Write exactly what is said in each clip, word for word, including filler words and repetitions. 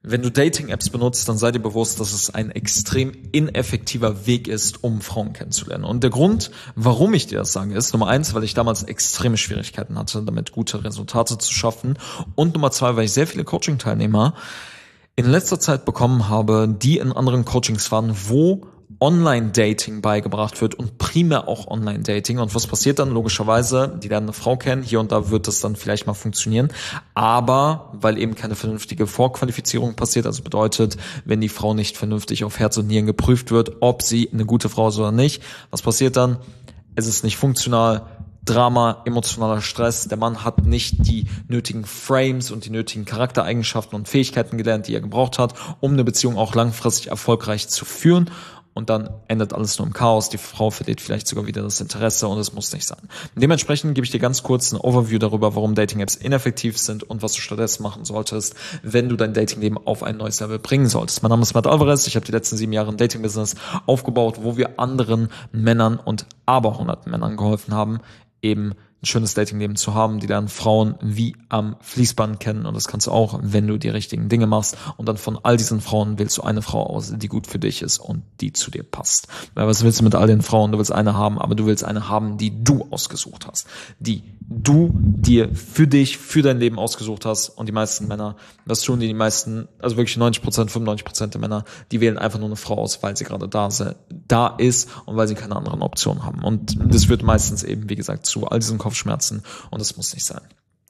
wenn du Dating-Apps benutzt, dann sei dir bewusst, dass es ein extrem ineffektiver Weg ist, um Frauen kennenzulernen. Und der Grund, warum ich dir das sage, ist Nummer eins, weil ich damals extreme Schwierigkeiten hatte, damit gute Resultate zu schaffen. Und Nummer zwei, weil ich sehr viele Coaching-Teilnehmer in letzter Zeit bekommen habe, die in anderen Coachings waren, wo Online-Dating beigebracht wird und primär auch Online-Dating. Und was passiert dann? Logischerweise, die lernen eine Frau kennen, hier und da wird das dann vielleicht mal funktionieren, aber weil eben keine vernünftige Vorqualifizierung passiert, also bedeutet, wenn die Frau nicht vernünftig auf Herz und Nieren geprüft wird, ob sie eine gute Frau ist oder nicht, was passiert dann? Es ist nicht funktional, Drama, emotionaler Stress, der Mann hat nicht die nötigen Frames und die nötigen Charaktereigenschaften und Fähigkeiten gelernt, die er gebraucht hat, um eine Beziehung auch langfristig erfolgreich zu führen. Und dann endet alles nur im Chaos. Die Frau verliert vielleicht sogar wieder das Interesse und es muss nicht sein. Dementsprechend gebe ich dir ganz kurz ein Overview darüber, warum Dating-Apps ineffektiv sind und was du stattdessen machen solltest, wenn du dein Datingleben auf ein neues Level bringen solltest. Mein Name ist Matt Alvarez. Ich habe die letzten sieben Jahre ein Dating-Business aufgebaut, wo wir anderen Männern und aberhunderten Männern geholfen haben, eben ein schönes Datingleben zu haben. Die lernen Frauen wie am Fließband kennen und das kannst du auch, wenn du die richtigen Dinge machst und dann von all diesen Frauen wählst du eine Frau aus, die gut für dich ist und die zu dir passt. Weil was willst du mit all den Frauen? Du willst eine haben, aber du willst eine haben, die du ausgesucht hast, die du dir für dich, für dein Leben ausgesucht hast. Und die meisten Männer, das tun die, die meisten, also wirklich neunzig Prozent, fünfundneunzig Prozent der Männer, die wählen einfach nur eine Frau aus, weil sie gerade da, da ist und weil sie keine anderen Optionen haben. Und das führt meistens eben, wie gesagt, zu all diesen Kopfschmerzen und das muss nicht sein.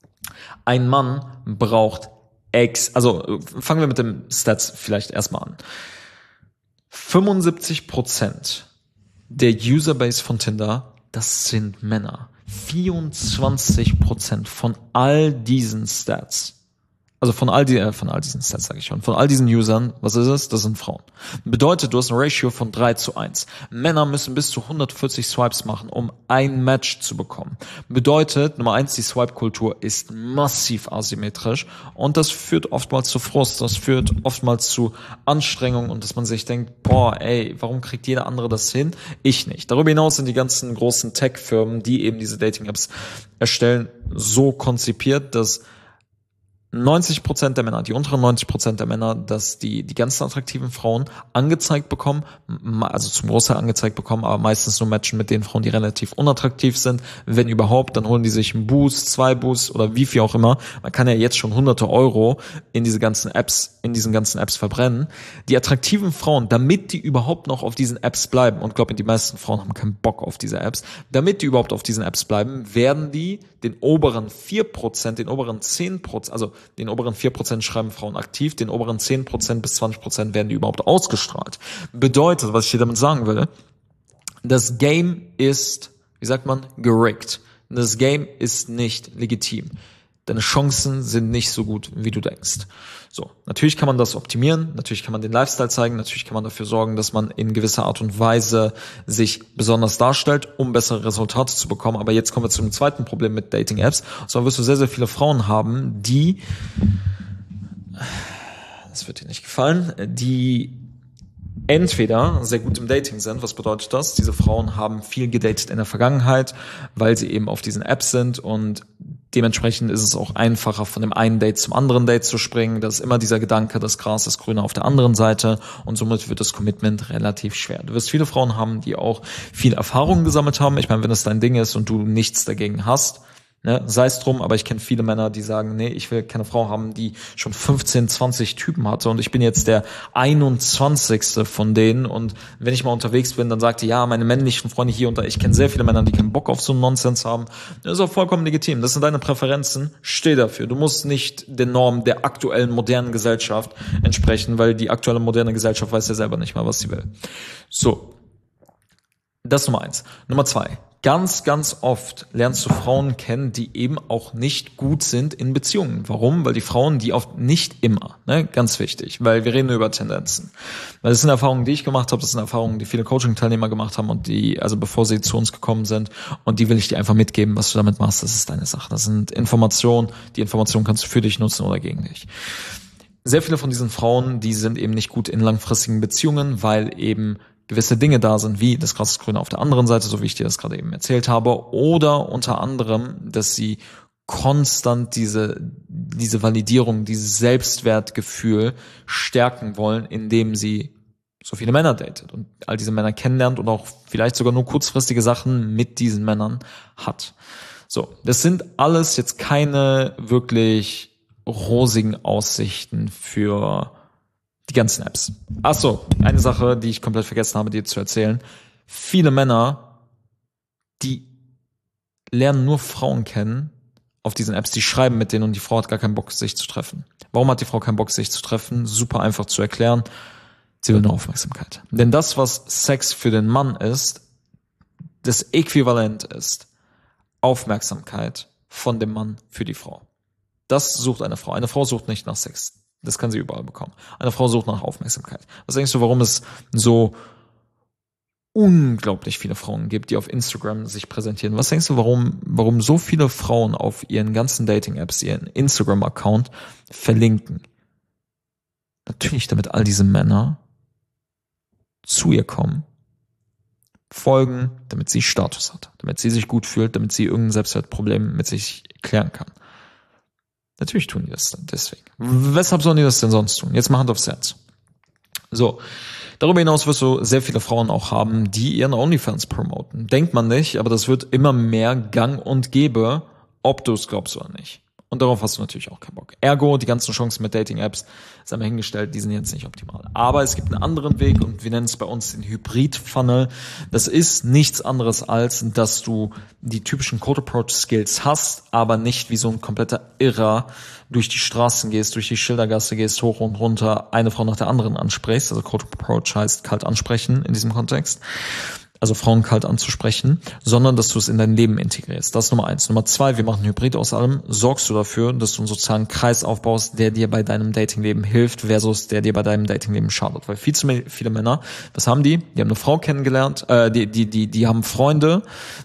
Ein Mann braucht Ex, also fangen wir mit dem Stats vielleicht erstmal an. fünfundsiebzig Prozent der Userbase von Tinder, das sind Männer. vierundzwanzig Prozent von all diesen Stats, also von all, die, äh, von all diesen Stats sage ich schon, von all diesen Usern, was ist es? Das sind Frauen. Bedeutet, du hast ein Ratio von drei zu eins. Männer müssen bis zu hundertvierzig Swipes machen, um ein Match zu bekommen. Bedeutet, Nummer eins, die Swipe-Kultur ist massiv asymmetrisch und das führt oftmals zu Frust, das führt oftmals zu Anstrengung und dass man sich denkt, boah, ey, warum kriegt jeder andere das hin? Ich nicht. Darüber hinaus sind die ganzen großen Tech-Firmen, die eben diese Dating-Apps erstellen, so konzipiert, dass neunzig Prozent der Männer, die unteren neunzig Prozent der Männer, dass die die ganzen attraktiven Frauen angezeigt bekommen, also zum Großteil angezeigt bekommen, aber meistens nur matchen mit den Frauen, die relativ unattraktiv sind. Wenn überhaupt, dann holen die sich einen Boost, zwei Boosts oder wie viel auch immer. Man kann ja jetzt schon hunderte Euro in diese ganzen Apps, in diesen ganzen Apps verbrennen. Die attraktiven Frauen, damit die überhaupt noch auf diesen Apps bleiben, und ich glaube, die meisten Frauen haben keinen Bock auf diese Apps, damit die überhaupt auf diesen Apps bleiben, werden die den oberen vier Prozent, den oberen zehn Prozent, also den oberen vier Prozent schreiben Frauen aktiv, den oberen zehn Prozent bis zwanzig Prozent werden die überhaupt ausgestrahlt. Bedeutet, was ich dir damit sagen will, das Game ist, wie sagt man, gerickt. Das Game ist nicht legitim. Deine Chancen sind nicht so gut, wie du denkst. So, natürlich kann man das optimieren, natürlich kann man den Lifestyle zeigen, natürlich kann man dafür sorgen, dass man in gewisser Art und Weise sich besonders darstellt, um bessere Resultate zu bekommen. Aber jetzt kommen wir zu dem zweiten Problem mit Dating-Apps. Und zwar wirst du sehr, sehr viele Frauen haben, die, das wird dir nicht gefallen, die entweder sehr gut im Dating sind. Was bedeutet das? Diese Frauen haben viel gedatet in der Vergangenheit, weil sie eben auf diesen Apps sind und dementsprechend ist es auch einfacher, von dem einen Date zum anderen Date zu springen. Das ist immer dieser Gedanke, das Gras ist grüner auf der anderen Seite und somit wird das Commitment relativ schwer. Du wirst viele Frauen haben, die auch viel Erfahrung gesammelt haben. Ich meine, wenn es dein Ding ist und du nichts dagegen hast, ne, sei es drum, aber ich kenne viele Männer, die sagen, nee, ich will keine Frau haben, die schon fünfzehn, zwanzig Typen hatte und ich bin jetzt der einundzwanzigste von denen und wenn ich mal unterwegs bin, dann sagt die, ja, meine männlichen Freunde hier und da, ich kenne sehr viele Männer, die keinen Bock auf so einen Nonsens haben. Das ist auch vollkommen legitim. Das sind deine Präferenzen. Steh dafür. Du musst nicht den Normen der aktuellen modernen Gesellschaft entsprechen, weil die aktuelle moderne Gesellschaft weiß ja selber nicht mal, was sie will. So. Das ist Nummer eins. Nummer zwei. Ganz, ganz oft lernst du Frauen kennen, die eben auch nicht gut sind in Beziehungen. Warum? Weil die Frauen, die oft nicht immer, ne, ganz wichtig, weil wir reden über Tendenzen. Weil das sind Erfahrungen, die ich gemacht habe, das sind Erfahrungen, die viele Coaching-Teilnehmer gemacht haben und die, also bevor sie zu uns gekommen sind, und die will ich dir einfach mitgeben, was du damit machst, das ist deine Sache. Das sind Informationen, die Informationen kannst du für dich nutzen oder gegen dich. Sehr viele von diesen Frauen, die sind eben nicht gut in langfristigen Beziehungen, weil eben gewisse Dinge da sind, wie das Gras ist grüner auf der anderen Seite, so wie ich dir das gerade eben erzählt habe, oder unter anderem, dass sie konstant diese, diese Validierung, dieses Selbstwertgefühl stärken wollen, indem sie so viele Männer datet und all diese Männer kennenlernt und auch vielleicht sogar nur kurzfristige Sachen mit diesen Männern hat. So, das sind alles jetzt keine wirklich rosigen Aussichten für die ganzen Apps. Ach so, eine Sache, die ich komplett vergessen habe, dir zu erzählen. Viele Männer, die lernen nur Frauen kennen auf diesen Apps, die schreiben mit denen und die Frau hat gar keinen Bock, sich zu treffen. Warum hat die Frau keinen Bock, sich zu treffen? Super einfach zu erklären. Sie will nur Aufmerksamkeit. Denn das, was Sex für den Mann ist, das Äquivalent ist Aufmerksamkeit von dem Mann für die Frau. Das sucht eine Frau. Eine Frau sucht nicht nach Sex. Das kann sie überall bekommen. Eine Frau sucht nach Aufmerksamkeit. Was denkst du, warum es so unglaublich viele Frauen gibt, die auf Instagram sich präsentieren? Was denkst du, warum, warum so viele Frauen auf ihren ganzen Dating-Apps, ihren Instagram-Account verlinken? Natürlich, damit all diese Männer zu ihr kommen, folgen, damit sie Status hat, damit sie sich gut fühlt, damit sie irgendein Selbstwertproblem mit sich klären kann. Natürlich tun die das dann deswegen. Weshalb sollen die das denn sonst tun? Jetzt mal Hand aufs Herz. So, darüber hinaus wirst du sehr viele Frauen auch haben, die ihren OnlyFans promoten. Denkt man nicht, aber das wird immer mehr gang und gäbe, ob du es glaubst oder nicht. Und darauf hast du natürlich auch keinen Bock. Ergo, die ganzen Chancen mit Dating-Apps, ist einmal hingestellt, die sind jetzt nicht optimal. Aber es gibt einen anderen Weg und wir nennen es bei uns den Hybrid-Funnel. Das ist nichts anderes als, dass du die typischen Code-Approach-Skills hast, aber nicht wie so ein kompletter Irrer durch die Straßen gehst, durch die Schildergasse gehst, hoch und runter, eine Frau nach der anderen ansprichst. Also Code-Approach heißt kalt ansprechen in diesem Kontext. Also Frauen kalt anzusprechen, sondern dass du es in dein Leben integrierst. Das ist Nummer eins. Nummer zwei, wir machen Hybrid aus allem. Sorgst du dafür, dass du einen sozialen Kreis aufbaust, der dir bei deinem Datingleben hilft, versus der dir bei deinem Datingleben schadet. Weil viel zu viele Männer, was haben die? Die haben eine Frau kennengelernt, äh, die, die, die, die haben Freunde,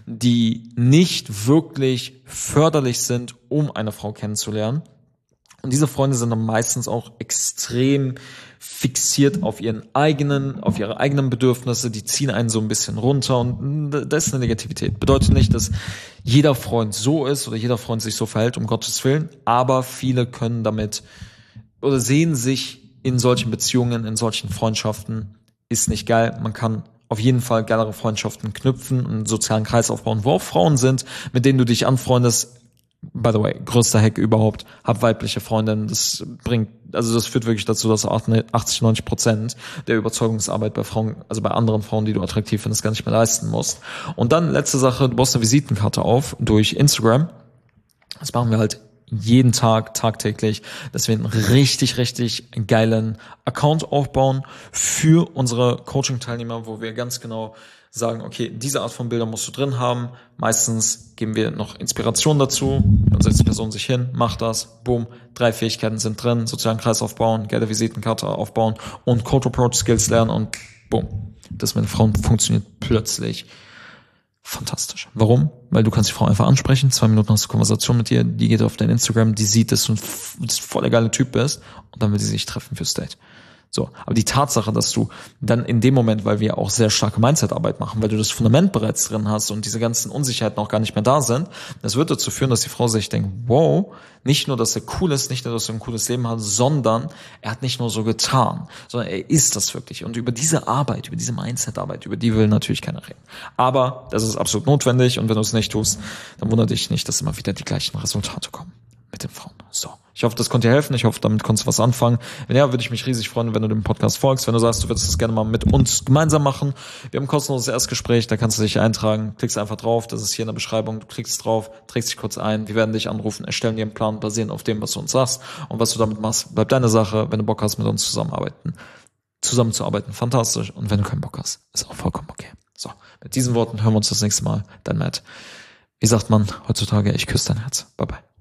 die nicht wirklich förderlich sind, um eine Frau kennenzulernen. Und diese Freunde sind dann meistens auch extrem fixiert auf ihren eigenen, auf ihre eigenen Bedürfnisse, die ziehen einen so ein bisschen runter und das ist eine Negativität. Bedeutet nicht, dass jeder Freund so ist oder jeder Freund sich so verhält, um Gottes Willen, aber viele können damit oder sehen sich in solchen Beziehungen, in solchen Freundschaften, ist nicht geil. Man kann auf jeden Fall geilere Freundschaften knüpfen und einen sozialen Kreis aufbauen, wo auch Frauen sind, mit denen du dich anfreundest. By the way, größter Hack überhaupt, hab weibliche Freundinnen, das bringt, also das führt wirklich dazu, dass achtzig, neunzig Prozent der Überzeugungsarbeit bei Frauen, also bei anderen Frauen, die du attraktiv findest, gar nicht mehr leisten musst. Und dann letzte Sache, du baust eine Visitenkarte auf durch Instagram. Das machen wir halt jeden Tag, tagtäglich, dass wir einen richtig, richtig geilen Account aufbauen für unsere Coaching-Teilnehmer, wo wir ganz genau sagen, okay, diese Art von Bildern musst du drin haben. Meistens geben wir noch Inspiration dazu. Dann setzt die Person sich hin, macht das, boom, drei Fähigkeiten sind drin, sozialen Kreis aufbauen, geile Visitenkarte aufbauen und Code Approach Skills lernen und boom. Das mit Frauen funktioniert plötzlich fantastisch. Warum? Weil du kannst die Frau einfach ansprechen, zwei Minuten hast du Konversation mit ihr, die geht auf dein Instagram, die sieht, dass du ein voll der geile Typ bist und dann will sie sich treffen fürs Date. So, aber die Tatsache, dass du dann in dem Moment, weil wir auch sehr starke Mindset-Arbeit machen, weil du das Fundament bereits drin hast und diese ganzen Unsicherheiten auch gar nicht mehr da sind, das wird dazu führen, dass die Frau sich denkt, wow, nicht nur, dass er cool ist, nicht nur, dass er ein cooles Leben hat, sondern er hat nicht nur so getan, sondern er ist das wirklich. Und über diese Arbeit, über diese Mindset-Arbeit, über die will natürlich keiner reden. Aber das ist absolut notwendig und wenn du es nicht tust, dann wundert dich nicht, dass immer wieder die gleichen Resultate kommen mit den Frauen. So. Ich hoffe, das konnte dir helfen. Ich hoffe, damit konntest du was anfangen. Wenn ja, würde ich mich riesig freuen, wenn du dem Podcast folgst. Wenn du sagst, du würdest das gerne mal mit uns gemeinsam machen. Wir haben ein kostenloses Erstgespräch, da kannst du dich eintragen. Klickst einfach drauf, das ist hier in der Beschreibung. Du klickst drauf, trägst dich kurz ein. Wir werden dich anrufen, erstellen dir einen Plan basierend auf dem, was du uns sagst. Und was du damit machst, bleibt deine Sache. Wenn du Bock hast, mit uns zusammenarbeiten, zusammenzuarbeiten, fantastisch. Und wenn du keinen Bock hast, ist auch vollkommen okay. So, mit diesen Worten hören wir uns das nächste Mal. Dein Matt. Wie sagt man heutzutage, ich küsse dein Herz. Bye bye.